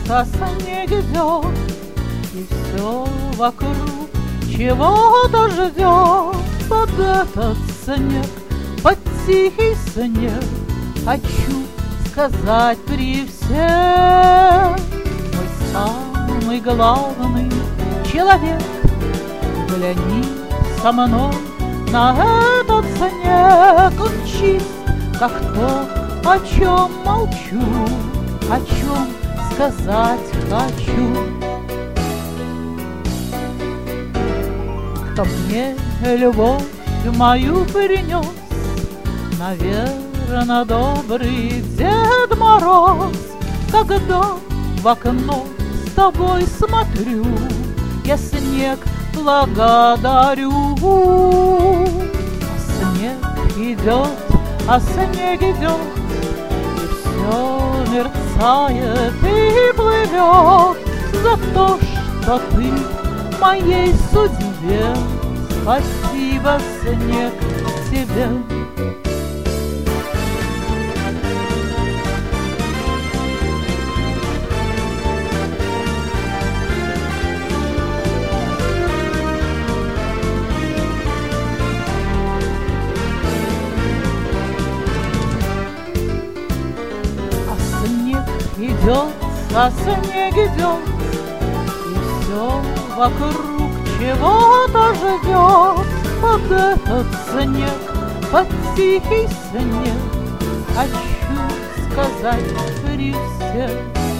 а снег идет, и все вокруг чего-то ждет. Под этот снег, под тихий снег, хочу сказать при всех: мой самый главный человек, взгляни со мной на этот снег. Он чист, как то, о чем молчу, о чем сказать хочу. Кто мне любовь мою принес, наверно, добрый Дед Мороз. Когда в окно с тобой смотрю, я снег благодарю. Снег идет, а снег идет, и все мерцает и плывет. За то, что ты моей судьбе, спасибо, снег, тебе. Идет, а снег идет, и все вокруг чего-то ждет. Под этот снег, под тихий снег, хочу сказать при всех: